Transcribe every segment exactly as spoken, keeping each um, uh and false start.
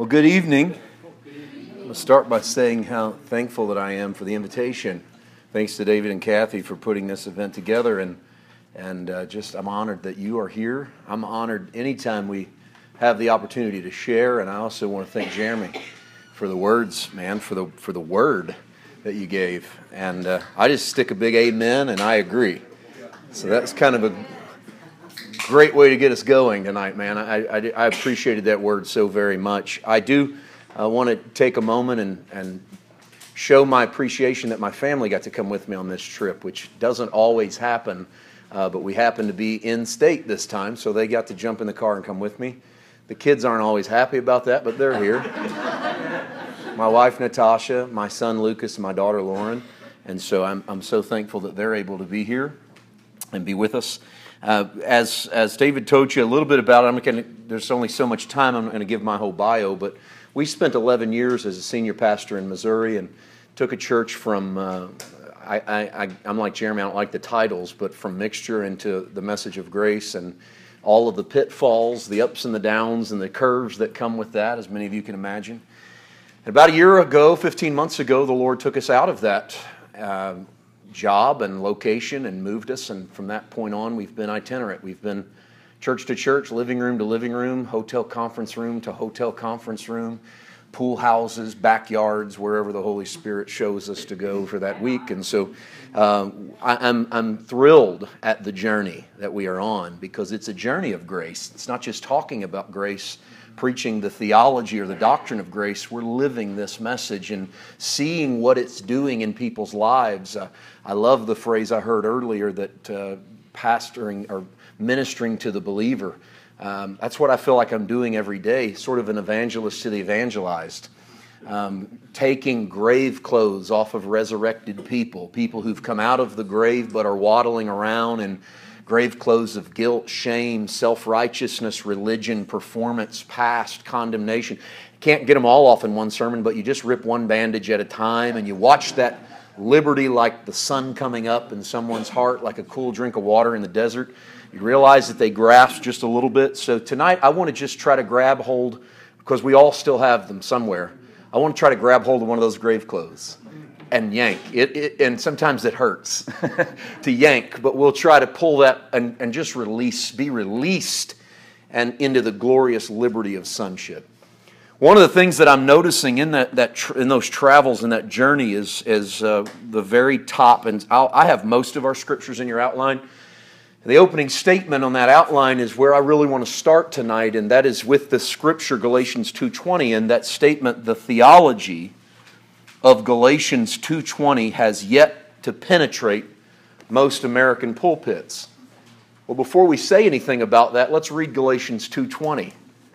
Well, good evening. I'm going to start by saying how thankful that I am for the invitation. Thanks to David and Kathy for putting this event together, and and uh, just I'm honored that you are here. I'm honored anytime we have the opportunity to share, and I also want to thank Jeremy for the words, man, for the for the word that you gave. And uh, I just stick a big amen, and I agree. So that's kind of a great way to get us going tonight, man. I, I, I appreciated that word so very much. I do uh, want to take a moment and, and show my appreciation that my family got to come with me on this trip, which doesn't always happen, uh, but we happened to be in state this time, so they got to jump in the car and come with me. The kids aren't always happy about that, but they're here. My wife, Natasha, my son, Lucas, and my daughter, Lauren, and so I'm, I'm so thankful that they're able to be here and be with us. Uh, as as David told you a little bit about it, I'm gonna, there's only so much time I'm going to give my whole bio, but we spent eleven years as a senior pastor in Missouri and took a church from, uh, I, I, I'm like Jeremy, I don't like the titles, but from mixture into the message of grace and all of the pitfalls, the ups and the downs and the curves that come with that, as many of you can imagine. And about a year ago, fifteen months ago, the Lord took us out of that uh, job and location and moved us, and from that point on we've been itinerant. We've been church to church, living room to living room, hotel conference room to hotel conference room, pool houses, backyards, wherever the Holy Spirit shows us to go for that week. And so um, I, I'm, I'm thrilled at the journey that we are on, because it's a journey of grace. It's not just talking about grace, preaching the theology or the doctrine of grace. We're living this message and seeing what it's doing in people's lives. Uh, I love the phrase I heard earlier that uh, pastoring or ministering to the believer. Um, that's what I feel like I'm doing every day, sort of an evangelist to the evangelized. Um, taking grave clothes off of resurrected people, people who've come out of the grave but are waddling around in grave clothes of guilt, shame, self-righteousness, religion, performance, past, condemnation. Can't get them all off in one sermon, but you just rip one bandage at a time and you watch that liberty like the sun coming up in someone's heart, like a cool drink of water in the desert. You realize that they grasp just a little bit. So tonight I want to just try to grab hold, because we all still have them somewhere. I want to try to grab hold of one of those grave clothes and yank it, it and sometimes it hurts to yank, but we'll try to pull that and, and just release, be released and into the glorious liberty of sonship. One of the things that I'm noticing in that that tr- in those travels and that journey is is uh, the very top, and I'll, I have most of our scriptures in your outline. The opening statement on that outline is where I really want to start tonight, and that is with the scripture Galatians two twenty, and that statement, the theology of Galatians two twenty has yet to penetrate most American pulpits. Well, before we say anything about that, let's read Galatians two twenty.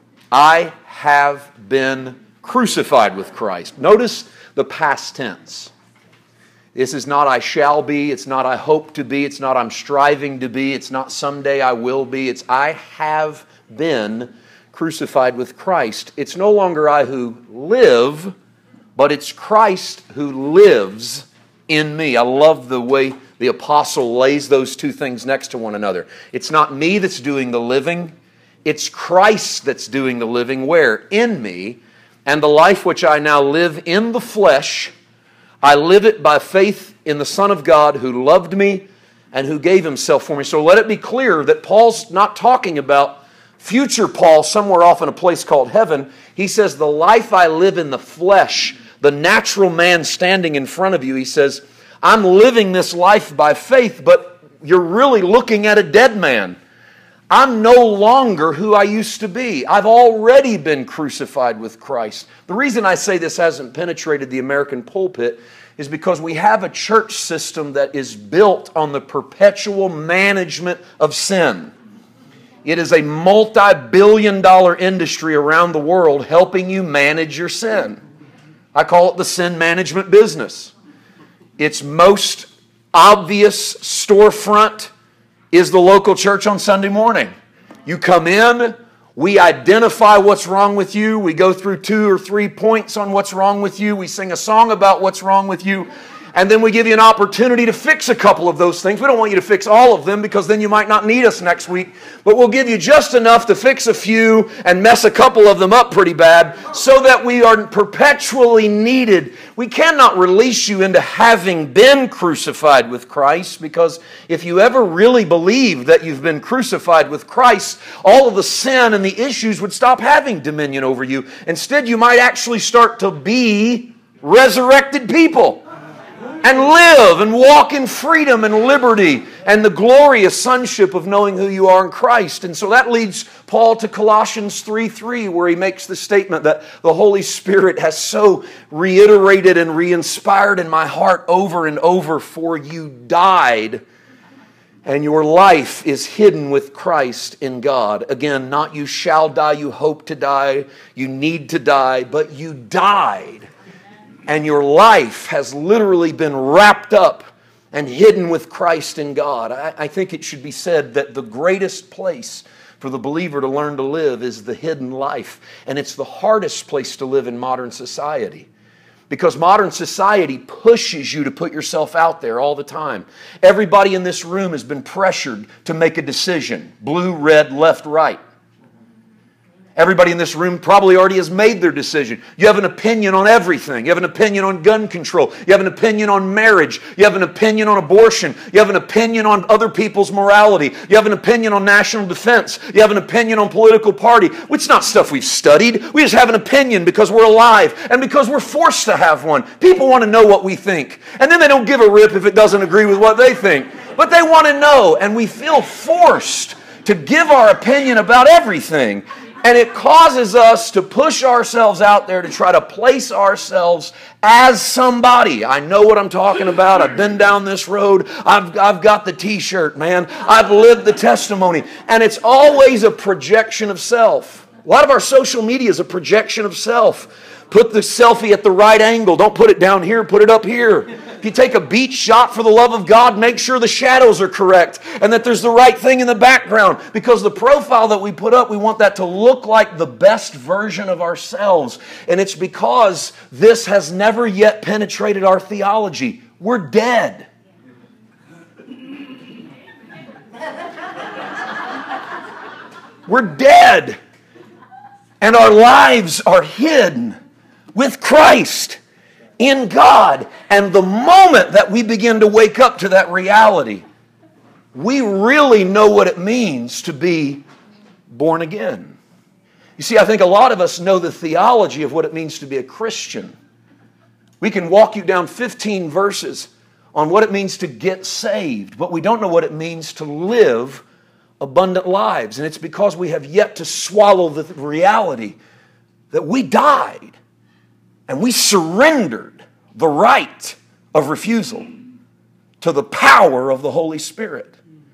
I have been crucified with Christ. Notice the past tense. This is not I shall be, it's not I hope to be, it's not I'm striving to be, it's not someday I will be, it's I have been crucified with Christ. It's no longer I who live, but it's Christ who lives in me. I love the way the apostle lays those two things next to one another. It's not me that's doing the living, it's Christ that's doing the living. Where? In me. And the life which I now live in the flesh, I live it by faith in the Son of God who loved me and who gave himself for me. So let it be clear that Paul's not talking about future Paul somewhere off in a place called heaven. He says, the life I live in the flesh, the natural man standing in front of you, he says, I'm living this life by faith, but you're really looking at a dead man. I'm no longer who I used to be. I've already been crucified with Christ. The reason I say this hasn't penetrated the American pulpit is because we have a church system that is built on the perpetual management of sin. It is a multi-billion dollar industry around the world helping you manage your sin. I call it the sin management business. Its most obvious storefront is the local church on Sunday morning. You come in, we identify what's wrong with you, we go through two or three points on what's wrong with you, we sing a song about what's wrong with you, And then we give you an opportunity to fix a couple of those things. We don't want you to fix all of them because then you might not need us next week. But we'll give you just enough to fix a few and mess a couple of them up pretty bad so that we are perpetually needed. We cannot release you into having been crucified with Christ, because if you ever really believe that you've been crucified with Christ, all of the sin and the issues would stop having dominion over you. Instead, you might actually start to be resurrected people and live and walk in freedom and liberty and the glorious sonship of knowing who you are in Christ. And so that leads Paul to Colossians three three, where he makes the statement that the Holy Spirit has so reiterated and re-inspired in my heart over and over. For you died, and your life is hidden with Christ in God. Again, not you shall die, you hope to die, you need to die, but you died. And your life has literally been wrapped up and hidden with Christ in God. I, I think it should be said that the greatest place for the believer to learn to live is the hidden life. And it's the hardest place to live in modern society. Because modern society pushes you to put yourself out there all the time. Everybody in this room has been pressured to make a decision. Blue, red, left, right. Everybody in this room probably already has made their decision. You have an opinion on everything. You have an opinion on gun control. You have an opinion on marriage. You have an opinion on abortion. You have an opinion on other people's morality. You have an opinion on national defense. You have an opinion on political party, which is not stuff we've studied. We just have an opinion because we're alive and because we're forced to have one. People want to know what we think. And then they don't give a rip if it doesn't agree with what they think. But they want to know, and we feel forced to give our opinion about everything. And it causes us to push ourselves out there to try to place ourselves as somebody. I know what I'm talking about. I've been down this road. I've, I've got the t-shirt, man. I've lived the testimony. And it's always a projection of self. A lot of our social media is a projection of self. Put the selfie at the right angle. Don't put it down here. Put it up here. If you take a beach shot, for the love of God, make sure the shadows are correct and that there's the right thing in the background. Because the profile that we put up, we want that to look like the best version of ourselves. And it's because this has never yet penetrated our theology. We're dead. We're dead. And our lives are hidden with Christ in God. And the moment that we begin to wake up to that reality, we really know what it means to be born again. You see, I think a lot of us know the theology of what it means to be a Christian. We can walk you down fifteen verses on what it means to get saved, but we don't know what it means to live abundant lives. And it's because we have yet to swallow the reality that we died and we surrendered the right of refusal to the power of the Holy Spirit.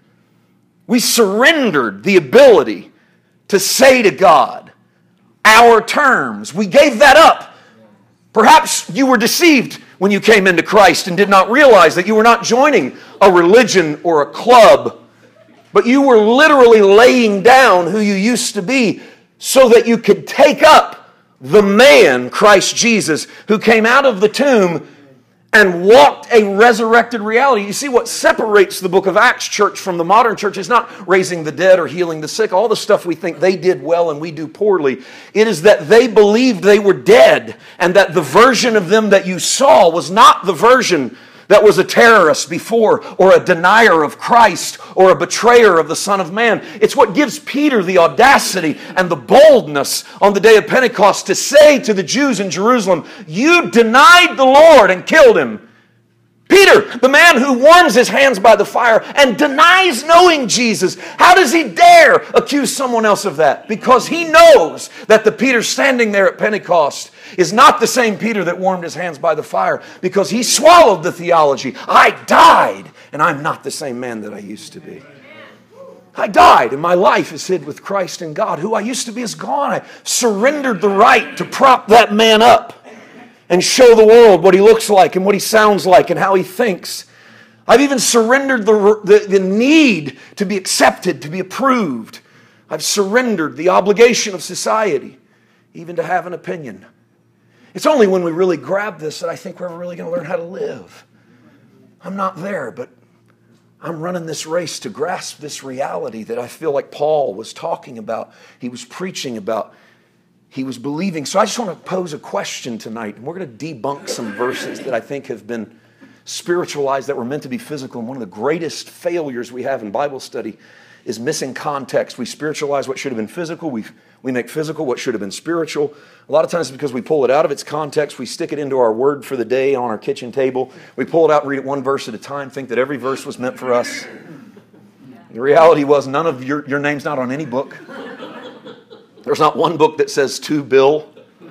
We surrendered the ability to say to God our terms. We gave that up. Perhaps you were deceived when you came into Christ and did not realize that you were not joining a religion or a club, but you were literally laying down who you used to be so that you could take up the man, Christ Jesus, who came out of the tomb and walked a resurrected reality. You see, what separates the book of Acts church from the modern church is not raising the dead or healing the sick, all the stuff we think they did well and we do poorly. It is that they believed they were dead and that the version of them that you saw was not the version that was a terrorist before, or a denier of Christ, or a betrayer of the Son of Man. It's what gives Peter the audacity and the boldness on the day of Pentecost to say to the Jews in Jerusalem, "You denied the Lord and killed Him." Peter, the man who warms his hands by the fire and denies knowing Jesus, how does he dare accuse someone else of that? Because he knows that the Peter standing there at Pentecost is not the same Peter that warmed his hands by the fire, because he swallowed the theology. I died, and I'm not the same man that I used to be. I died, and my life is hid with Christ in God. Who I used to be is gone. I surrendered the right to prop that man up and show the world what he looks like and what he sounds like and how he thinks. I've even surrendered the, the, the need to be accepted, to be approved. I've surrendered the obligation of society, even to have an opinion. It's only when we really grab this that I think we're really going to learn how to live. I'm not there, but I'm running this race to grasp this reality that I feel like Paul was talking about. He was preaching about. He was believing. So I just want to pose a question tonight. And we're going to debunk some verses that I think have been spiritualized, that were meant to be physical. And one of the greatest failures we have in Bible study is missing context. We spiritualize what should have been physical. We, we make physical what should have been spiritual. A lot of times it's because we pull it out of its context. We stick it into our word for the day on our kitchen table. We pull it out and read it one verse at a time, think that every verse was meant for us. The reality was none of your, your name's not on any book. There's not one book that says to Bill,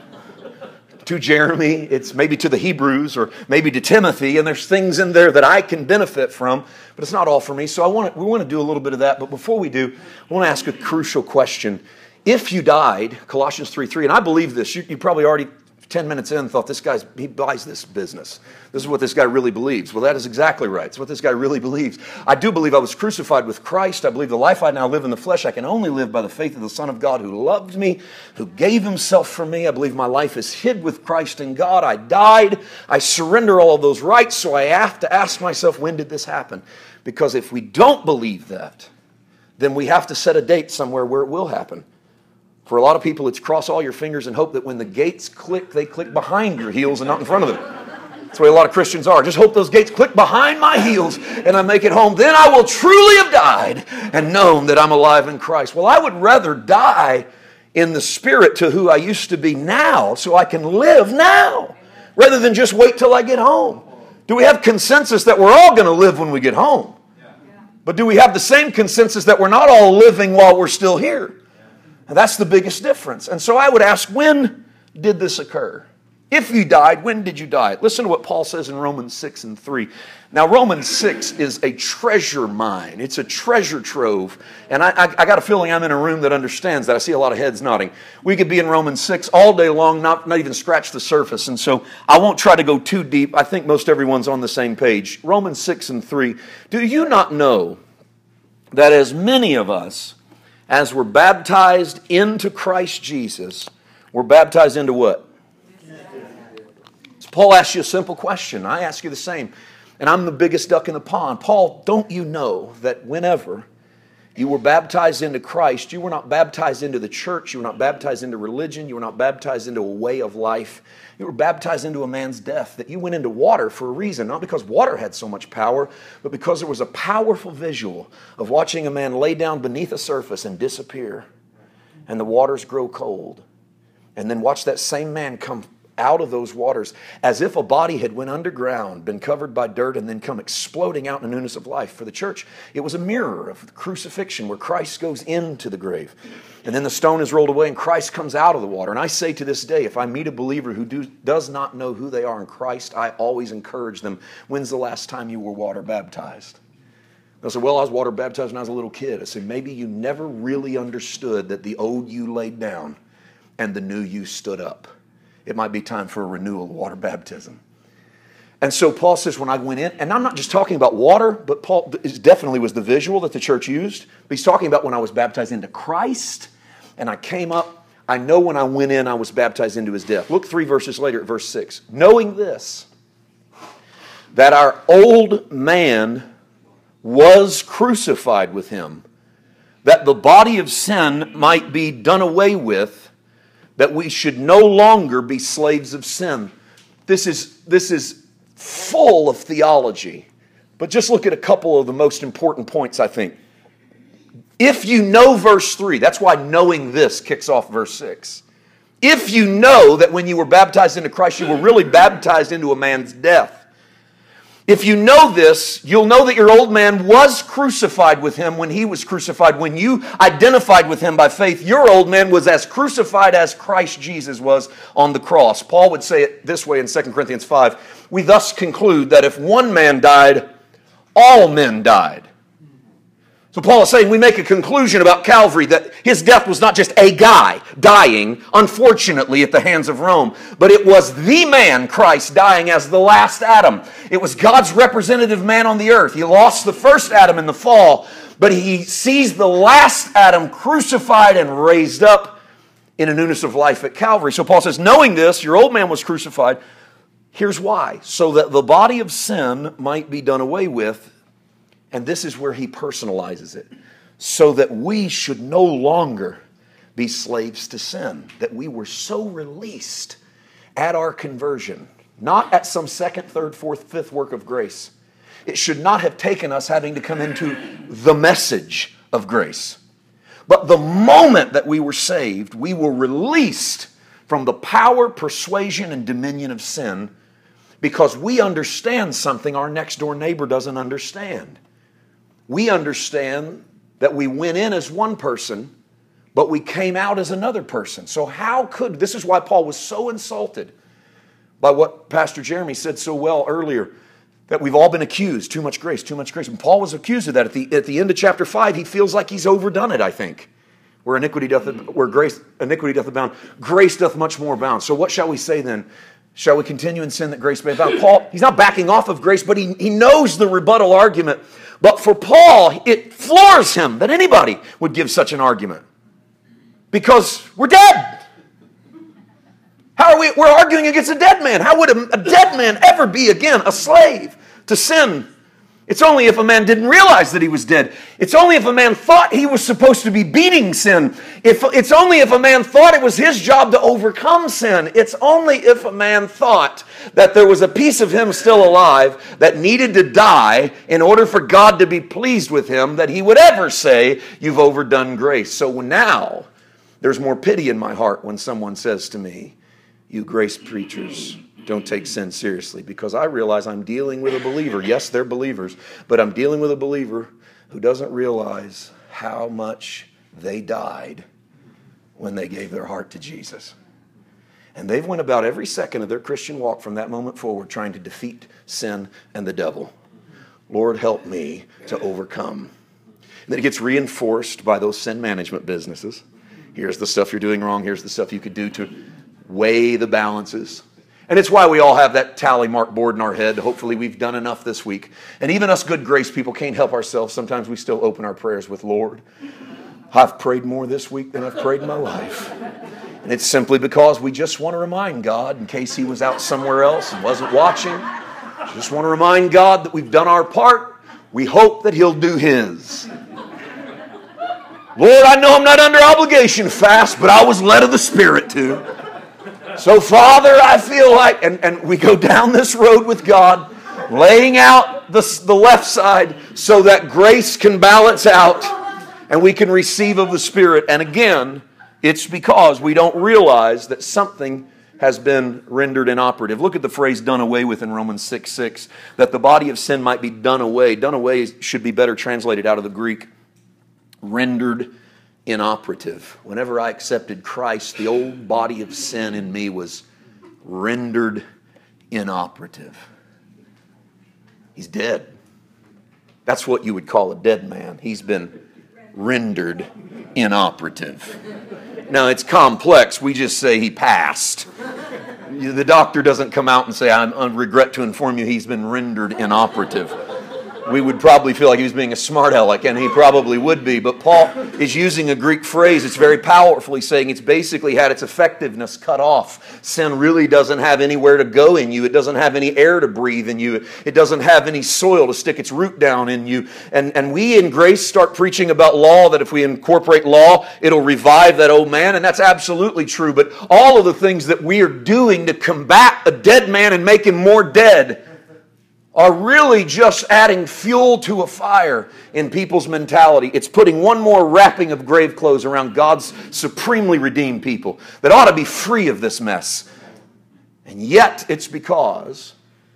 to Jeremy. It's maybe to the Hebrews or maybe to Timothy, and there's things in there that I can benefit from, but it's not all for me. So I want to, we want to do a little bit of that. But before we do, I want to ask a crucial question. If you died, Colossians three three, and I believe this, you, you probably already ten minutes in thought this guy's, he buys this business. This is what this guy really believes. Well, that is exactly right. It's what this guy really believes. I do believe I was crucified with Christ. I believe the life I now live in the flesh, I can only live by the faith of the Son of God who loved me, who gave himself for me. I believe my life is hid with Christ in God. I died. I surrender all of those rights. So I have to ask myself, when did this happen? Because if we don't believe that, then we have to set a date somewhere where it will happen. For a lot of people, it's cross all your fingers and hope that when the gates click, they click behind your heels and not in front of them. That's the way a lot of Christians are. Just hope those gates click behind my heels and I make it home. Then I will truly have died and known that I'm alive in Christ. Well, I would rather die in the spirit to who I used to be now so I can live now rather than just wait till I get home. Do we have consensus that we're all going to live when we get home? But do we have the same consensus that we're not all living while we're still here? And that's the biggest difference. And so I would ask, when did this occur? If you died, when did you die? Listen to what Paul says in Romans six and three. Now, Romans six is a treasure mine. It's a treasure trove. And I, I, I got a feeling I'm in a room that understands that. I see a lot of heads nodding. We could be in Romans six all day long, not, not even scratch the surface. And so I won't try to go too deep. I think most everyone's on the same page. Romans six and three. Do you not know that as many of us as were baptized into Christ Jesus, were baptized into what? So Paul asks you a simple question. I ask you the same. And I'm the biggest duck in the pond. Paul, don't you know that whenever you were baptized into Christ, you were not baptized into the church, you were not baptized into religion, you were not baptized into a way of life. You were baptized into a man's death, that you went into water for a reason, not because water had so much power, but because there was a powerful visual of watching a man lay down beneath a surface and disappear, and the waters grow cold. And then watch that same man come out of those waters as if a body had went underground, been covered by dirt, and then come exploding out in the newness of life. For the church, it was a mirror of the crucifixion where Christ goes into the grave. And then the stone is rolled away and Christ comes out of the water. And I say to this day, if I meet a believer who do, does not know who they are in Christ, I always encourage them, when's the last time you were water baptized? They'll say, well, I was water baptized when I was a little kid. I say, maybe you never really understood that the old you laid down and the new you stood up. It might be time for a renewal of water baptism. And so Paul says, when I went in, and I'm not just talking about water, but Paul it definitely was the visual that the church used. But he's talking about when I was baptized into Christ, and I came up. I know when I went in, I was baptized into his death. Look three verses later at verse six. Knowing this, that our old man was crucified with him, that the body of sin might be done away with, that we should no longer be slaves of sin. This is, this is full of theology. But just look at a couple of the most important points, I think. If you know verse three, that's why knowing this kicks off verse six. If you know that when you were baptized into Christ, you were really baptized into a man's death. If you know this, you'll know that your old man was crucified with him when he was crucified. When you identified with him by faith, your old man was as crucified as Christ Jesus was on the cross. Paul would say it this way in Second Corinthians five. We thus conclude that if one man died, all men died. So Paul is saying we make a conclusion about Calvary that his death was not just a guy dying, unfortunately, at the hands of Rome, but it was the man, Christ, dying as the last Adam. It was God's representative man on the earth. He lost the first Adam in the fall, but he sees the last Adam crucified and raised up in a newness of life at Calvary. So Paul says, knowing this, your old man was crucified Here's why. So that the body of sin might be done away with, and this is where he personalizes it, so that we should no longer be slaves to sin, that we were so released at our conversion, not at some second, third, fourth, fifth work of grace. It should not have taken us having to come into the message of grace. But the moment that we were saved, we were released from the power, persuasion, and dominion of sin, because we understand something our next door neighbor doesn't understand. We understand that we went in as one person, but we came out as another person. So how could, this is why Paul was so insulted by what Pastor Jeremy said so well earlier, that we've all been accused, too much grace, too much grace. And Paul was accused of that. At the, at the end of chapter five, he feels like he's overdone it, I think. Where iniquity doth, where grace, iniquity doth abound, grace doth much more abound. So what shall we say then? Shall we continue in sin that grace may abound? Paul, he's not backing off of grace, but he, he knows the rebuttal argument. But for Paul, it floors him that anybody would give such an argument. Because we're dead. How are we? We're arguing against a dead man. How would a, a dead man ever be again a slave to sin? It's only if a man didn't realize that he was dead. It's only if a man thought he was supposed to be beating sin. If, it's only if a man thought it was his job to overcome sin. It's only if a man thought that there was a piece of him still alive that needed to die in order for God to be pleased with him that he would ever say, you've overdone grace. So now, there's more pity in my heart when someone says to me, you grace preachers don't take sin seriously, because I realize I'm dealing with a believer. Yes, they're believers, but I'm dealing with a believer who doesn't realize how much they died when they gave their heart to Jesus. And they've went about every second of their Christian walk from that moment forward trying to defeat sin and the devil. Lord, help me to overcome. And then it gets reinforced by those sin management businesses. Here's the stuff you're doing wrong. Here's the stuff you could do to weigh the balances. And it's why we all have that tally mark board in our head. Hopefully we've done enough this week. And even us good grace people can't help ourselves. Sometimes we still open our prayers with, Lord, I've prayed more this week than I've prayed in my life. And it's simply because we just want to remind God, in case he was out somewhere else and wasn't watching, just want to remind God that we've done our part. We hope that he'll do his. Lord, I know I'm not under obligation to fast, but I was led of the Spirit to. So, Father, I feel like, and, and we go down this road with God, laying out the, the left side so that grace can balance out and we can receive of the Spirit. And again, it's because we don't realize that something has been rendered inoperative. Look at the phrase done away with in Romans six six, that the body of sin might be done away. Done away should be better translated out of the Greek, rendered inoperative. Whenever I accepted Christ, the old body of sin in me was rendered inoperative. He's dead. That's what you would call a dead man. He's been rendered inoperative. Now, it's complex. We just say he passed. The doctor doesn't come out and say, I regret to inform you he's been rendered inoperative. We would probably feel like he was being a smart aleck, and he probably would be. But Paul is using a Greek phrase. It's very powerfully saying it's basically had its effectiveness cut off. Sin really doesn't have anywhere to go in you. It doesn't have any air to breathe in you. It doesn't have any soil to stick its root down in you. And, and we in grace start preaching about law, that if we incorporate law, it'll revive that old man. And that's absolutely true. But all of the things that we are doing to combat a dead man and make him more dead are really just adding fuel to a fire in people's mentality. It's putting one more wrapping of grave clothes around God's supremely redeemed people that ought to be free of this mess. And yet it's because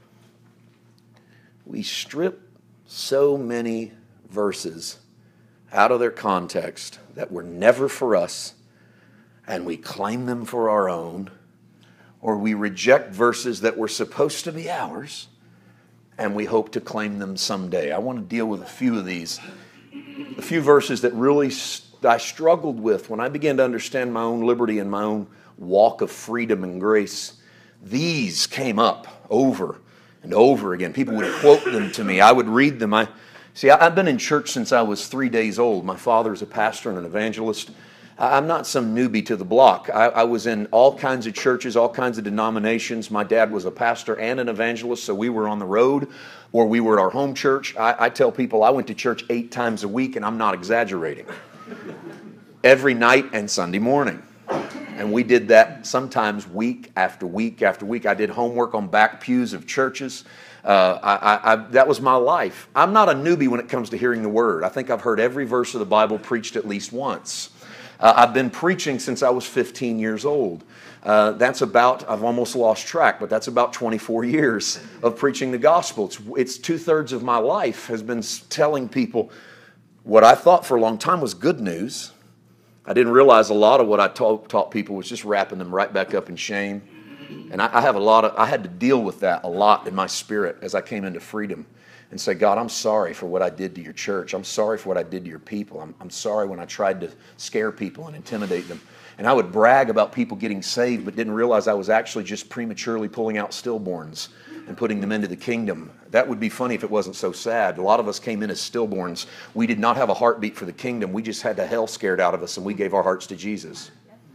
we strip so many verses out of their context that were never for us, and we claim them for our own, or we reject verses that were supposed to be ours, and we hope to claim them someday. I want to deal with a few of these. A few verses that really I struggled with when I began to understand my own liberty and my own walk of freedom and grace. These came up over and over again. People would quote them to me. I would read them. I see, I've been in church since I was three days old. My father is a pastor and an evangelist. I'm not some newbie to the block. I, I was in all kinds of churches, all kinds of denominations. My dad was a pastor and an evangelist, so we were on the road or we were at our home church. I, I tell people I went to church eight times a week, and I'm not exaggerating. Every night and Sunday morning. And we did that sometimes week after week after week. I did homework on back pews of churches. Uh, I, I, I, that was my life. I'm not a newbie when it comes to hearing the word. I think I've heard every verse of the Bible preached at least once. Uh, I've been preaching since I was fifteen years old. Uh, that's about, I've almost lost track, but that's about twenty-four years of preaching the gospel. It's, it's two-thirds of my life has been telling people what I thought for a long time was good news. I didn't realize a lot of what I taught, taught people was just wrapping them right back up in shame. And I, I have a lot of, I had to deal with that a lot in my spirit as I came into freedom. And say, God, I'm sorry for what I did to your church. I'm sorry for what I did to your people. I'm, I'm sorry when I tried to scare people and intimidate them. And I would brag about people getting saved, but didn't realize I was actually just prematurely pulling out stillborns and putting them into the kingdom. That would be funny if it wasn't so sad. A lot of us came in as stillborns. We did not have a heartbeat for the kingdom. We just had the hell scared out of us, and we gave our hearts to Jesus.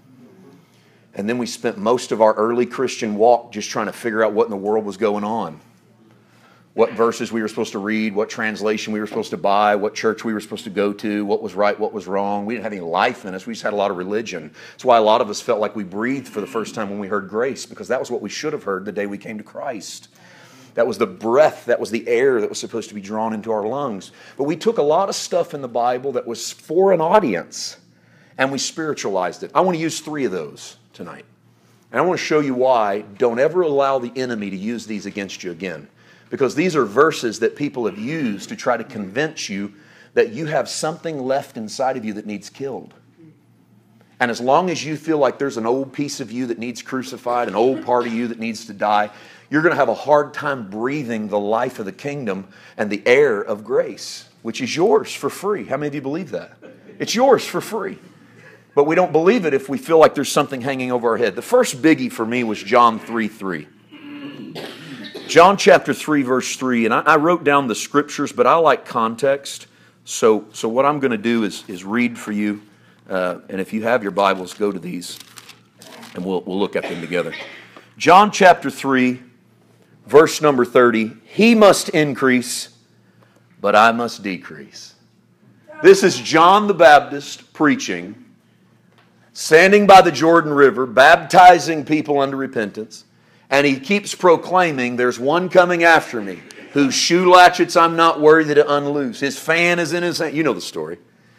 And then we spent most of our early Christian walk just trying to figure out what in the world was going on. What verses we were supposed to read, what translation we were supposed to buy, what church we were supposed to go to, what was right, what was wrong. We didn't have any life in us. We just had a lot of religion. That's why a lot of us felt like we breathed for the first time when we heard grace, because that was what we should have heard the day we came to Christ. That was the breath, that was the air that was supposed to be drawn into our lungs. But we took a lot of stuff in the Bible that was for an audience, and we spiritualized it. I want to use three of those tonight. And I want to show you why. Don't ever allow the enemy to use these against you again. Because these are verses that people have used to try to convince you that you have something left inside of you that needs killed. And as long as you feel like there's an old piece of you that needs crucified, an old part of you that needs to die, you're going to have a hard time breathing the life of the kingdom and the air of grace, which is yours for free. How many of you believe that? It's yours for free. But we don't believe it if we feel like there's something hanging over our head. The first biggie for me was John three three. John chapter three, verse three, and I, I wrote down the scriptures, but I like context. So, so what I'm going to do is, is read for you, uh, and if you have your Bibles, go to these, and we'll, we'll look at them together. John chapter three, verse number thirty, he must increase, but I must decrease. This is John the Baptist preaching, standing by the Jordan River, baptizing people unto repentance. And he keeps proclaiming, there's one coming after me, whose shoe latchets I'm not worthy to unloose. His fan is in his hand. You know the story.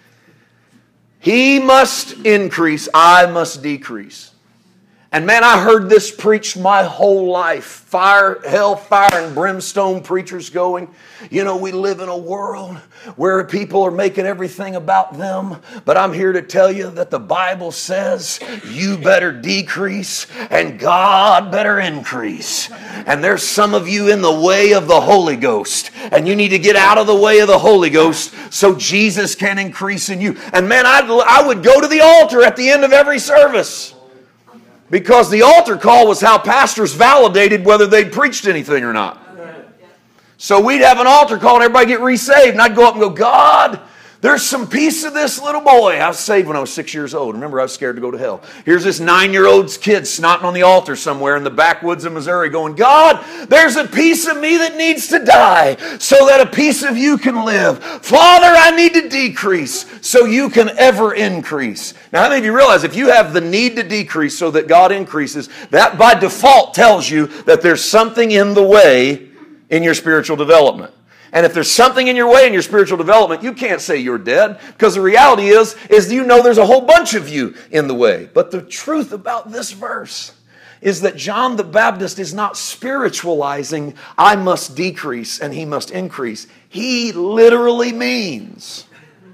He must increase, I must decrease. And man, I heard this preached my whole life. Fire, hell, fire, and brimstone preachers going, you know, we live in a world where people are making everything about them. But I'm here to tell you that the Bible says you better decrease and God better increase. And there's some of you in the way of the Holy Ghost. And you need to get out of the way of the Holy Ghost so Jesus can increase in you. And man, I'd, I would go to the altar at the end of every service. Because the altar call was how pastors validated whether they'd preached anything or not. So we'd have an altar call and everybody get resaved. And I'd go up and go, God, there's some piece of this little boy. I was saved when I was six years old. Remember, I was scared to go to hell. Here's this nine-year-old kid snotting on the altar somewhere in the backwoods of Missouri going, God, there's a piece of me that needs to die so that a piece of you can live. Father, I need to decrease so you can ever increase. Now, how many of you realize if you have the need to decrease so that God increases, that by default tells you that there's something in the way in your spiritual development. And if there's something in your way in your spiritual development, you can't say you're dead, because the reality is, is you know there's a whole bunch of you in the way. But the truth about this verse is that John the Baptist is not spiritualizing, I must decrease and he must increase. He literally means,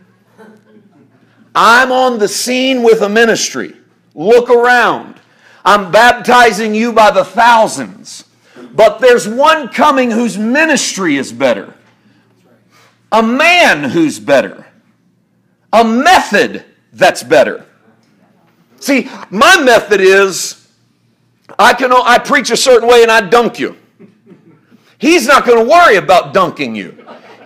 I'm on the scene with a ministry. Look around. I'm baptizing you by the thousands. But there's one coming whose ministry is better. A man who's better. A method that's better. See, my method is, I can I preach a certain way and I dunk you. He's not going to worry about dunking you.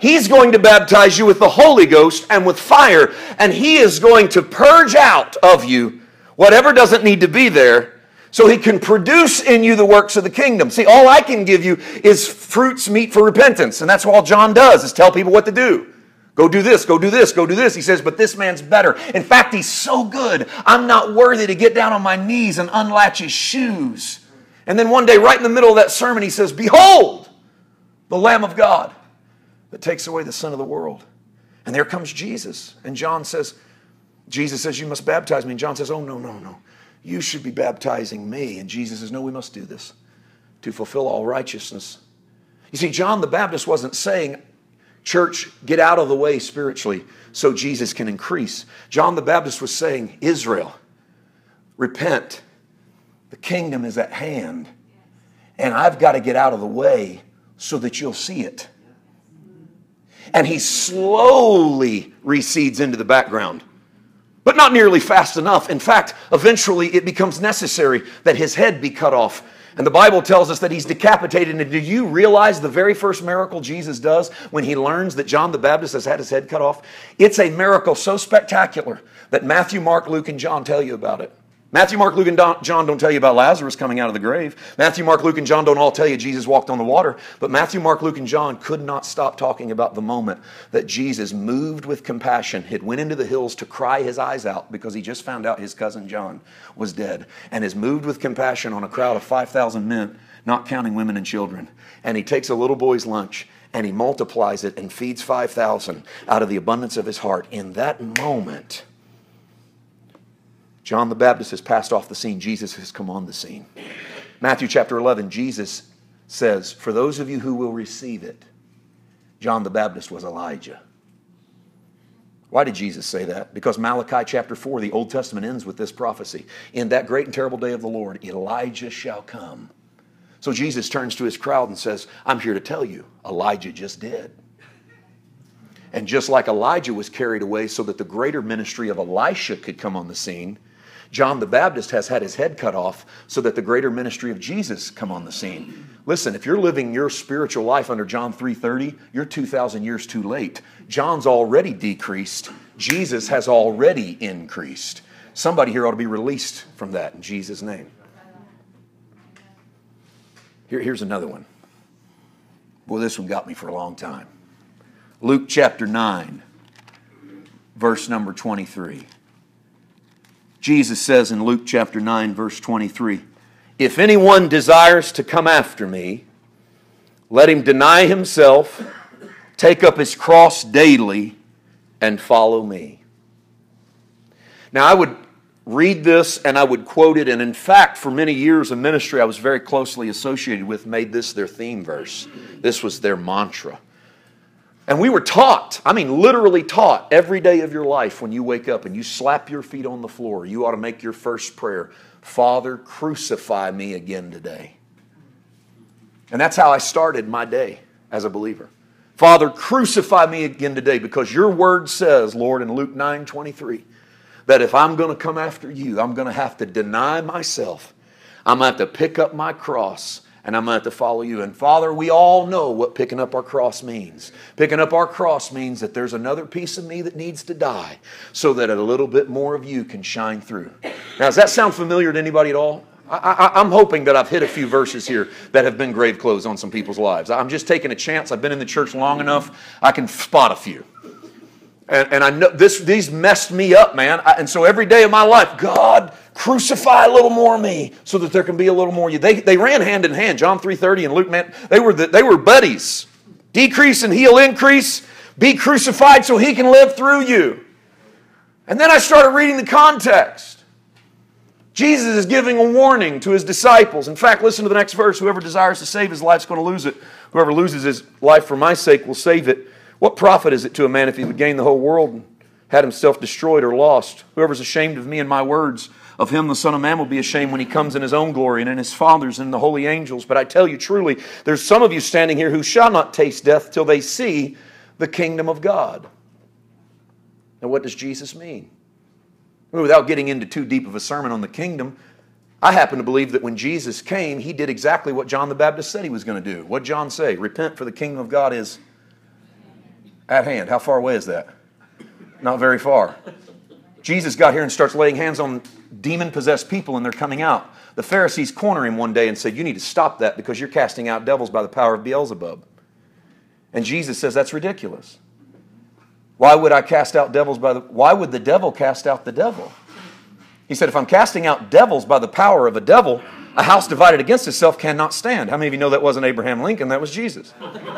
He's going to baptize you with the Holy Ghost and with fire, and He is going to purge out of you whatever doesn't need to be there, so He can produce in you the works of the kingdom. See, all I can give you is fruits meet for repentance, and that's all John does, is tell people what to do. Go do this, go do this, go do this. He says, but this man's better. In fact, he's so good, I'm not worthy to get down on my knees and unlatch his shoes. And then one day, right in the middle of that sermon, he says, behold, the Lamb of God that takes away the sin of the world. And there comes Jesus. And John says, Jesus says, you must baptize me. And John says, oh, no, no, no. You should be baptizing me. And Jesus says, no, we must do this to fulfill all righteousness. You see, John the Baptist wasn't saying, church, get out of the way spiritually so Jesus can increase. John the Baptist was saying, Israel, repent. The kingdom is at hand. And I've got to get out of the way so that you'll see it. And he slowly recedes into the background, but not nearly fast enough. In fact, eventually it becomes necessary that his head be cut off. And the Bible tells us that he's decapitated. And do you realize the very first miracle Jesus does when he learns that John the Baptist has had his head cut off? It's a miracle so spectacular that Matthew, Mark, Luke, and John tell you about it. Matthew, Mark, Luke, and John don't tell you about Lazarus coming out of the grave. Matthew, Mark, Luke, and John don't all tell you Jesus walked on the water. But Matthew, Mark, Luke, and John could not stop talking about the moment that Jesus, moved with compassion, had went into the hills to cry his eyes out because he just found out his cousin John was dead. And is moved with compassion on a crowd of five thousand men, not counting women and children. And he takes a little boy's lunch and he multiplies it and feeds five thousand out of the abundance of his heart. In that moment, John the Baptist has passed off the scene. Jesus has come on the scene. Matthew chapter eleven, Jesus says, for those of you who will receive it, John the Baptist was Elijah. Why did Jesus say that? Because Malachi chapter four, the Old Testament, ends with this prophecy. In that great and terrible day of the Lord, Elijah shall come. So Jesus turns to his crowd and says, I'm here to tell you, Elijah just did. And just like Elijah was carried away so that the greater ministry of Elisha could come on the scene, John the Baptist has had his head cut off so that the greater ministry of Jesus come on the scene. Listen, if you're living your spiritual life under John three thirty, you're two thousand years too late. John's already decreased. Jesus has already increased. Somebody here ought to be released from that in Jesus' name. Here, here's another one. Boy, this one got me for a long time. Luke chapter nine, verse number twenty-three. Jesus says in Luke chapter nine, verse twenty-three, if anyone desires to come after me, let him deny himself, take up his cross daily, and follow me. Now I would read this and I would quote it, and in fact, for many years of ministry I was very closely associated with made this their theme verse. This was their mantra. And we were taught, I mean literally taught, every day of your life when you wake up and you slap your feet on the floor, you ought to make your first prayer, Father, crucify me again today. And that's how I started my day as a believer. Father, crucify me again today, because your word says, Lord, in Luke nine twenty-three, that if I'm going to come after you, I'm going to have to deny myself. I'm going to have to pick up my cross. And I'm going to have to follow you. And Father, we all know what picking up our cross means. Picking up our cross means that there's another piece of me that needs to die so that a little bit more of you can shine through. Now, does that sound familiar to anybody at all? I, I, I'm hoping that I've hit a few verses here that have been grave clothes on some people's lives. I'm just taking a chance. I've been in the church long enough. I can spot a few. And, and I know this, these messed me up, man. I, and so every day of my life, God, crucify a little more of me so that there can be a little more of you. They, they ran hand in hand. John three thirty and Luke, man, they were, the, they were buddies. Decrease and he'll increase. Be crucified so he can live through you. And then I started reading the context. Jesus is giving a warning to his disciples. In fact, listen to the next verse. Whoever desires to save his life is going to lose it. Whoever loses his life for my sake will save it. What profit is it to a man if he would gain the whole world and had himself destroyed or lost? Whoever's ashamed of me and my words, of him the Son of Man will be ashamed when he comes in his own glory and in his Father's and the holy angels. But I tell you truly, there's some of you standing here who shall not taste death till they see the kingdom of God. Now what does Jesus mean? Well, without getting into too deep of a sermon on the kingdom, I happen to believe that when Jesus came, he did exactly what John the Baptist said he was going to do. What did John say? Repent, for the kingdom of God is... At hand. How far away is that? Not very far. Jesus got here and starts laying hands on demon-possessed people, and they're coming out. The Pharisees corner him one day and said, you need to stop that because you're casting out devils by the power of Beelzebub. And Jesus says, that's ridiculous. Why would I cast out devils by the... Why would the devil cast out the devil? He said, if I'm casting out devils by the power of a devil, a house divided against itself cannot stand. How many of you know that wasn't Abraham Lincoln? That was Jesus.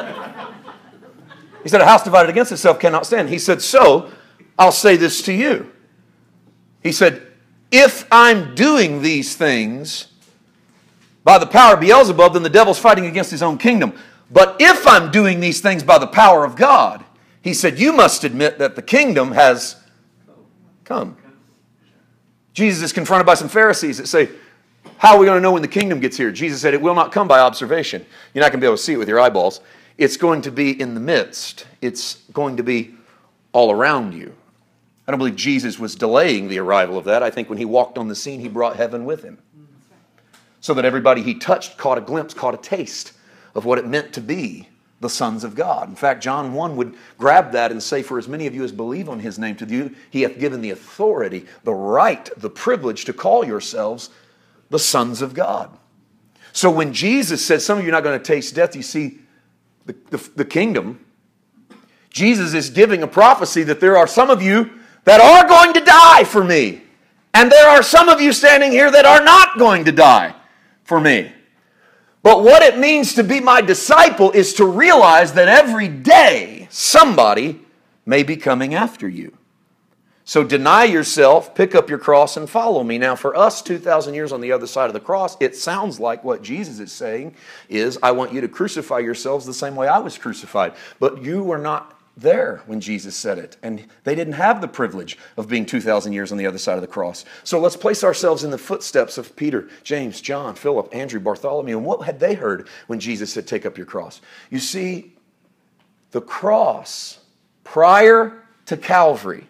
He said, a house divided against itself cannot stand. He said, so I'll say this to you. He said, if I'm doing these things by the power of Beelzebub, then the devil's fighting against his own kingdom. But if I'm doing these things by the power of God, he said, you must admit that the kingdom has come. Jesus is confronted by some Pharisees that say, how are we going to know when the kingdom gets here? Jesus said, it will not come by observation. You're not going to be able to see it with your eyeballs. It's going to be in the midst. It's going to be all around you. I don't believe Jesus was delaying the arrival of that. I think when he walked on the scene, he brought heaven with him. So that everybody he touched caught a glimpse, caught a taste of what it meant to be the sons of God. In fact, John one would grab that and say, for as many of you as believe on his name, to you he hath given the authority, the right, the privilege to call yourselves the sons of God. So when Jesus said, some of you are not going to taste death, you see the, the, the kingdom, Jesus is giving a prophecy that there are some of you that are going to die for me. And there are some of you standing here that are not going to die for me. But what it means to be my disciple is to realize that every day somebody may be coming after you. So deny yourself, pick up your cross, and follow me. Now for us, two thousand years on the other side of the cross, it sounds like what Jesus is saying is, I want you to crucify yourselves the same way I was crucified. But you were not there when Jesus said it. And they didn't have the privilege of being two thousand years on the other side of the cross. So let's place ourselves in the footsteps of Peter, James, John, Philip, Andrew, Bartholomew. And what had they heard when Jesus said, take up your cross? You see, the cross prior to Calvary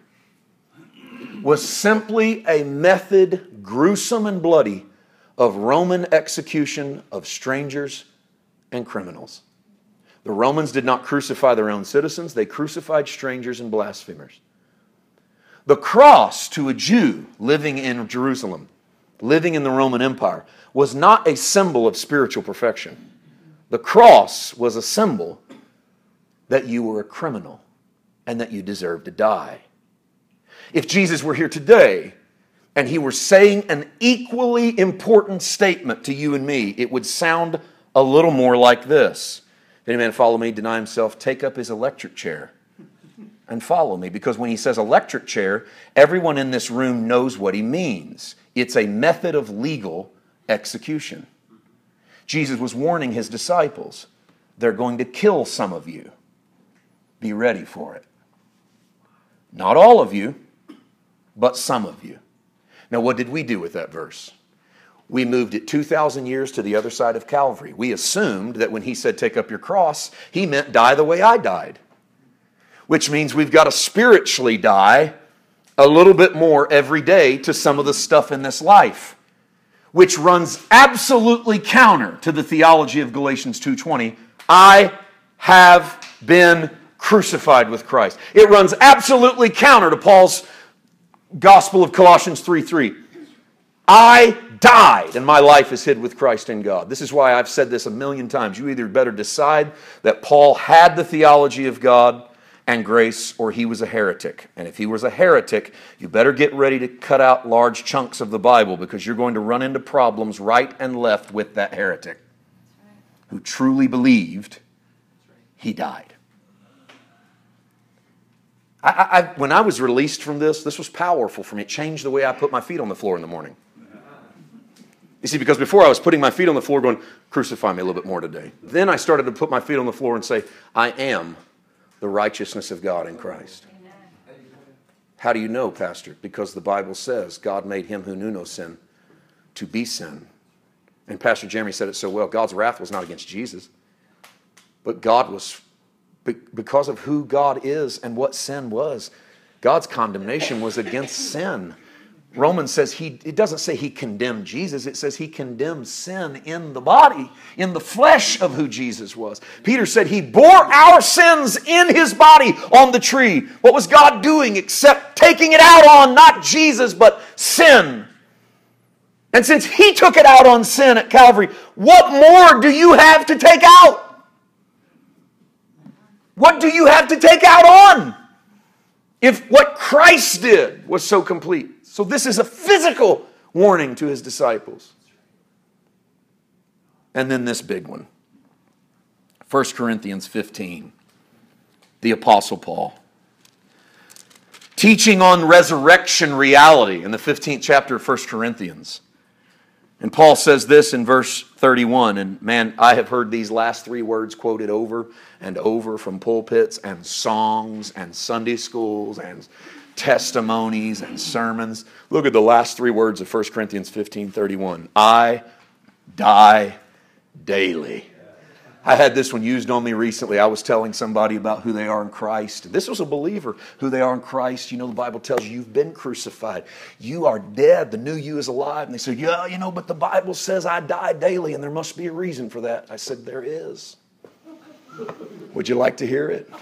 was simply a method, gruesome and bloody, of Roman execution of strangers and criminals. The Romans did not crucify their own citizens. They crucified strangers and blasphemers. The cross to a Jew living in Jerusalem, living in the Roman Empire, was not a symbol of spiritual perfection. The cross was a symbol that you were a criminal and that you deserved to die. If Jesus were here today and he were saying an equally important statement to you and me, it would sound a little more like this. If any man follow me, deny himself, take up his electric chair and follow me. Because when he says electric chair, everyone in this room knows what he means. It's a method of legal execution. Jesus was warning his disciples, they're going to kill some of you. Be ready for it. Not all of you, but some of you. Now, what did we do with that verse? We moved it two thousand years to the other side of Calvary. We assumed that when he said, take up your cross, he meant die the way I died. Which means we've got to spiritually die a little bit more every day to some of the stuff in this life. Which runs absolutely counter to the theology of Galatians two twenty. I have been crucified with Christ. It runs absolutely counter to Paul's gospel of Colossians three three. I died and my life is hid with Christ in God. This is why I've said this a million times. You either better decide that Paul had the theology of God and grace, or he was a heretic. And if he was a heretic, you better get ready to cut out large chunks of the Bible, because you're going to run into problems right and left with that heretic who truly believed he died. I, I, when I was released from this, this was powerful for me. It changed the way I put my feet on the floor in the morning. You see, because before I was putting my feet on the floor going, crucify me a little bit more today. Then I started to put my feet on the floor and say, I am the righteousness of God in Christ. How do you know, Pastor? Because the Bible says God made him who knew no sin to be sin. And Pastor Jeremy said it so well. God's wrath was not against Jesus, but God was, because of who God is and what sin was, God's condemnation was against sin. Romans says he, it doesn't say he condemned Jesus. It says he condemned sin in the body, in the flesh of who Jesus was. Peter said he bore our sins in his body on the tree. What was God doing except taking it out on not Jesus, but sin? And since he took it out on sin at Calvary, what more do you have to take out? What do you have to take out on? If what Christ did was so complete. So this is a physical warning to his disciples. And then this big one. First Corinthians fifteen. The Apostle Paul. Teaching on resurrection reality in the fifteenth chapter of First Corinthians. And Paul says this in verse thirty-one. And man, I have heard these last three words quoted over and over from pulpits and songs and Sunday schools and testimonies and sermons. Look at the last three words of First Corinthians fifteen thirty-one. I die daily. I had this one used on me recently. I was telling somebody about who they are in Christ. This was a believer, who they are in Christ. You know, the Bible tells you you've been crucified. You are dead. The new you is alive. And they said, yeah, you know, but the Bible says I die daily, and there must be a reason for that. I said, there is. Would you like to hear it?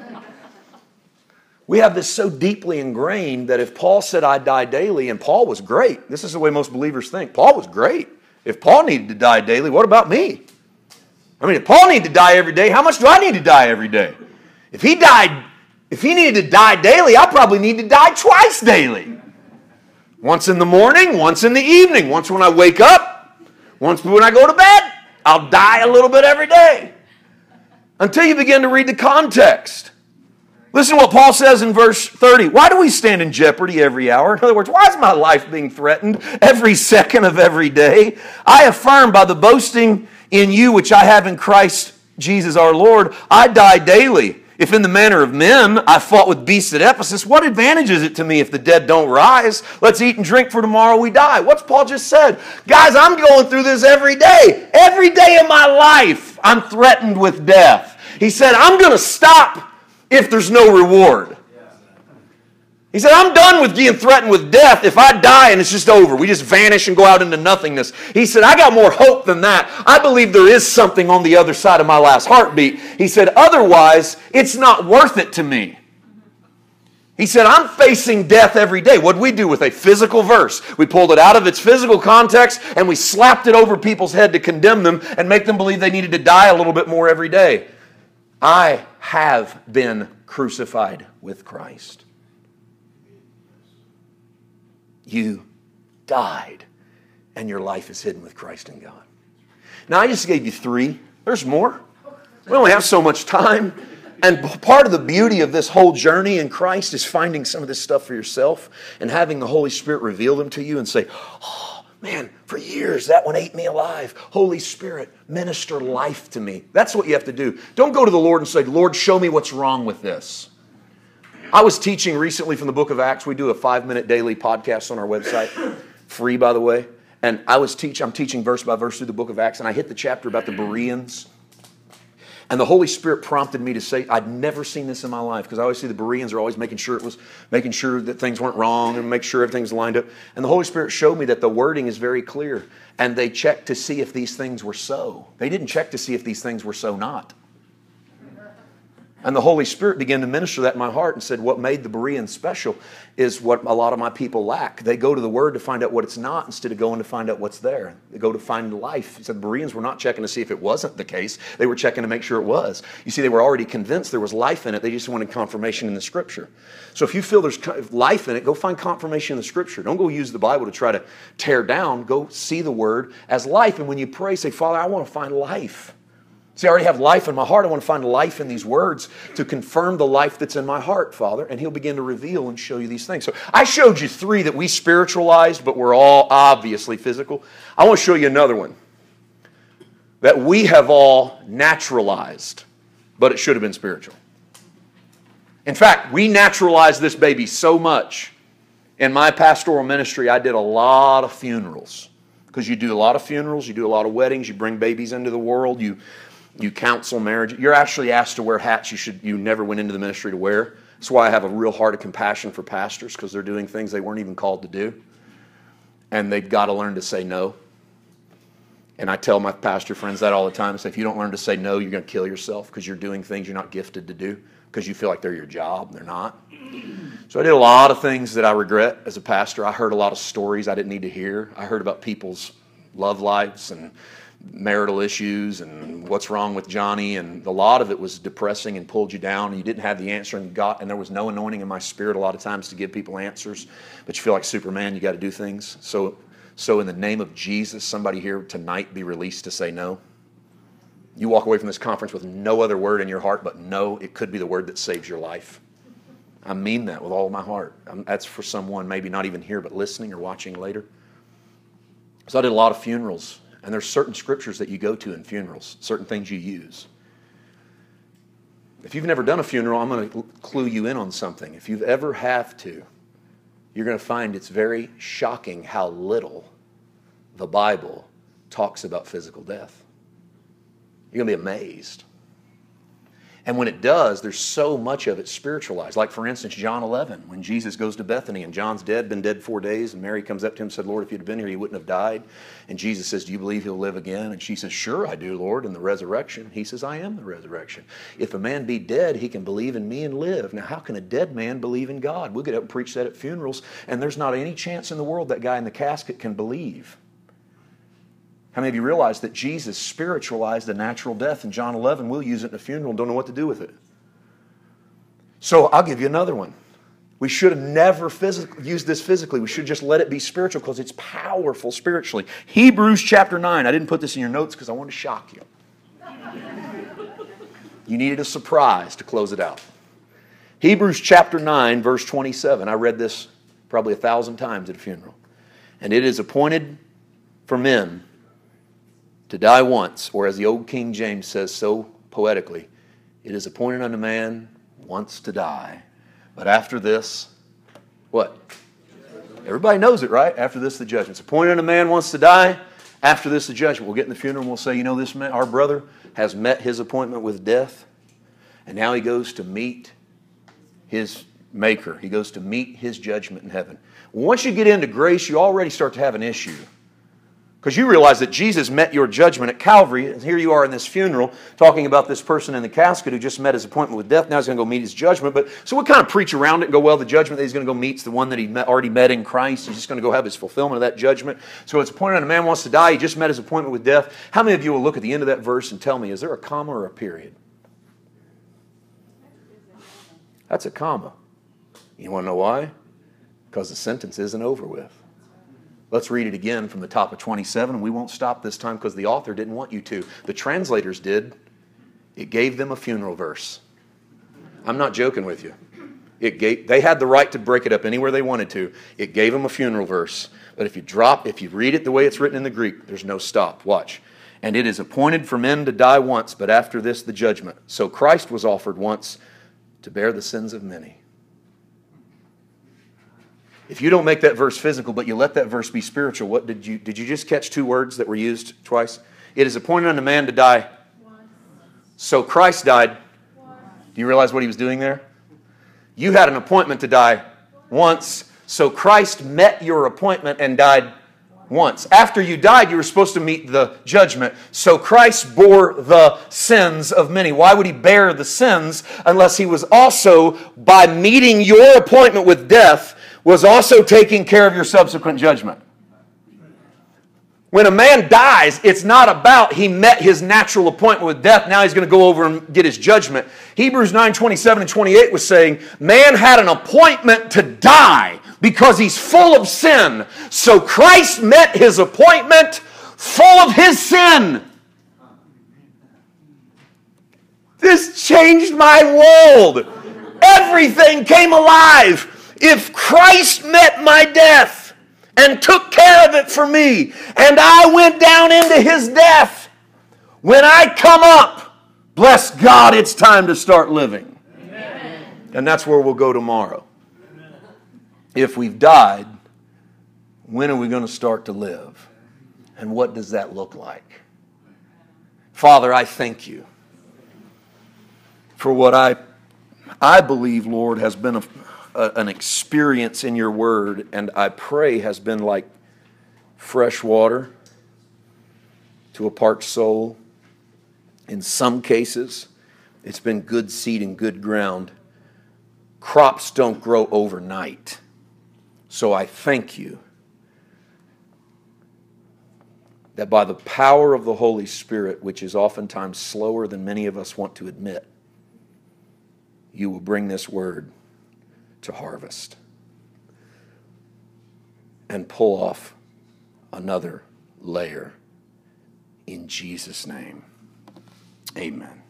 We have this so deeply ingrained that if Paul said I die daily, and Paul was great, this is the way most believers think. Paul was great. If Paul needed to die daily, what about me? I mean, if Paul needed to die every day, how much do I need to die every day? If he died, if he needed to die daily, I probably need to die twice daily. Once in the morning, once in the evening, once when I wake up, once when I go to bed. I'll die a little bit every day. Until you begin to read the context. Listen to what Paul says in verse thirty. Why do we stand in jeopardy every hour? In other words, why is my life being threatened every second of every day? I affirm by the boasting in you which I have in Christ Jesus our Lord, I die daily. If in the manner of men I fought with beasts at Ephesus, what advantage is it to me if the dead don't rise? Let's eat and drink, for tomorrow we die. What's Paul just said? Guys, I'm going through this every day. Every day of my life, I'm threatened with death. He said, I'm going to stop if there's no reward. He said, I'm done with being threatened with death if I die and it's just over. We just vanish and go out into nothingness. He said, I got more hope than that. I believe there is something on the other side of my last heartbeat. He said, otherwise, it's not worth it to me. He said, I'm facing death every day. What did we do with a physical verse? We pulled it out of its physical context and we slapped it over people's head to condemn them and make them believe they needed to die a little bit more every day. I have been crucified with Christ. You died, and your life is hidden with Christ in God. Now, I just gave you three. There's more. We only have so much time. And part of the beauty of this whole journey in Christ is finding some of this stuff for yourself and having the Holy Spirit reveal them to you and say, oh, man, for years that one ate me alive. Holy Spirit, minister life to me. That's what you have to do. Don't go to the Lord and say, Lord, show me what's wrong with this. I was teaching recently from the book of Acts. We do a five-minute daily podcast on our website. Free, by the way. And I was teach, I'm teaching verse by verse through the book of Acts, and I hit the chapter about the Bereans. And the Holy Spirit prompted me to say, I'd never seen this in my life, because I always see the Bereans are always making sure it was making sure that things weren't wrong and make sure everything's lined up. And the Holy Spirit showed me that the wording is very clear. And they checked to see if these things were so. They didn't check to see if these things were so not. And the Holy Spirit began to minister that in my heart and said, what made the Bereans special is what a lot of my people lack. They go to the Word to find out what it's not instead of going to find out what's there. They go to find life. He said the Bereans were not checking to see if it wasn't the case. They were checking to make sure it was. You see, they were already convinced there was life in it. They just wanted confirmation in the Scripture. So if you feel there's life in it, go find confirmation in the Scripture. Don't go use the Bible to try to tear down. Go see the Word as life. And when you pray, say, Father, I want to find life. See, I already have life in my heart. I want to find life in these words to confirm the life that's in my heart, Father. And He'll begin to reveal and show you these things. So I showed you three that we spiritualized, but we're all obviously physical. I want to show you another one that we have all naturalized, but it should have been spiritual. In fact, we naturalized this baby so much. In my pastoral ministry, I did a lot of funerals. Because you do a lot of funerals, you do a lot of weddings, you bring babies into the world, you... You counsel marriage. You're actually asked to wear hats you should you never went into the ministry to wear. That's why I have a real heart of compassion for pastors, because they're doing things they weren't even called to do. and they've got to learn to say no. And I tell my pastor friends that all the time. I say, if you don't learn to say no, you're going to kill yourself because you're doing things you're not gifted to do because you feel like they're your job. They're not. So I did a lot of things that I regret as a pastor. I heard a lot of stories I didn't need to hear. I heard about people's love lives and marital issues and what's wrong with Johnny, and a lot of it was depressing and pulled you down, and you didn't have the answer, and got and there was no anointing in my spirit a lot of times to give people answers, but you feel like Superman, you got to do things. So so in the name of Jesus, somebody here tonight be released to say no. You walk away from this conference with no other word in your heart but no. It could be the word that saves your life. I mean that with all of my heart. Um, that's for someone maybe not even here but listening or watching later. So I did a lot of funerals. And there's certain scriptures that you go to in funerals, certain things you use. If you've never done a funeral, I'm going to clue you in on something. If you've ever have to, you're going to find it's very shocking how little the Bible talks about physical death. You're going to be amazed. And when it does, there's so much of it spiritualized. Like, for instance, John eleven, when Jesus goes to Bethany and John's dead, been dead four days, and Mary comes up to him and said, Lord, if you'd have been here, you wouldn't have died. And Jesus says, do you believe he'll live again? And she says, sure, I do, Lord, in the resurrection. He says, I am the resurrection. If a man be dead, he can believe in me and live. Now, how can a dead man believe in God? We'll get up and preach that at funerals, and there's not any chance in the world that guy in the casket can believe. How many of you realize that Jesus spiritualized a natural death in John eleven? We'll use it in a funeral and don't know what to do with it. So I'll give you another one. We should have never phys- used this physically. We should just let it be spiritual because it's powerful spiritually. Hebrews chapter nine. I didn't put this in your notes because I wanted to shock you. You needed a surprise to close it out. Hebrews chapter nine, verse twenty-seven. I read this probably a thousand times at a funeral. And it is appointed for men to die once, or as the old King James says so poetically, it is appointed unto man once to die. But after this, what? Everybody knows it, right? After this, the judgment. It's appointed unto man once to die. After this, the judgment. We'll get in the funeral and we'll say, you know, this man, our brother has met his appointment with death, and now he goes to meet his Maker. He goes to meet his judgment in heaven. Once you get into grace, you already start to have an issue. Because you realize that Jesus met your judgment at Calvary, and here you are in this funeral talking about this person in the casket who just met his appointment with death. Now he's going to go meet his judgment. But so we kind of preach around it and go, well, the judgment that he's going to go meet is the one that he met, already met in Christ. He's just going to go have his fulfillment of that judgment. So it's appointed, a man wants to die. He just met his appointment with death. How many of you will look at the end of that verse and tell me, is there a comma or a period? That's a comma. You want to know why? Because the sentence isn't over with. Let's read it again from the top of twenty-seven. We won't stop this time because the author didn't want you to. The translators did. It gave them a funeral verse. I'm not joking with you. It gave, they had the right to break it up anywhere they wanted to. It gave them a funeral verse. But if you drop, if you read it the way it's written in the Greek, there's no stop. Watch. And it is appointed for men to die once, but after this the judgment. So Christ was offered once to bear the sins of many. If you don't make that verse physical, but you let that verse be spiritual, what did you did you just catch two words that were used twice? It is appointed unto man to die. Once. So Christ died. Once. Do you realize what he was doing there? You had an appointment to die once. So Christ met your appointment and died once. After you died, you were supposed to meet the judgment. So Christ bore the sins of many. Why would he bear the sins unless he was also, by meeting your appointment with death, was also taking care of your subsequent judgment? When a man dies, it's not about he met his natural appointment with death. Now he's going to go over and get his judgment. Hebrews nine, twenty-seven and twenty-eight was saying, man had an appointment to die because he's full of sin. So Christ met his appointment full of his sin. This changed my world. Everything came alive. If Christ met my death and took care of it for me, and I went down into his death, when I come up, bless God, it's time to start living. Amen. And that's where we'll go tomorrow. Amen. If we've died, when are we going to start to live? And what does that look like? Father, I thank you for what I, I believe, Lord, has been a an experience in your word, and I pray has been like fresh water to a parched soul. In some cases, it's been good seed and good ground. Crops don't grow overnight. So I thank you that by the power of the Holy Spirit, which is oftentimes slower than many of us want to admit, you will bring this word to harvest and pull off another layer in Jesus' name. Amen.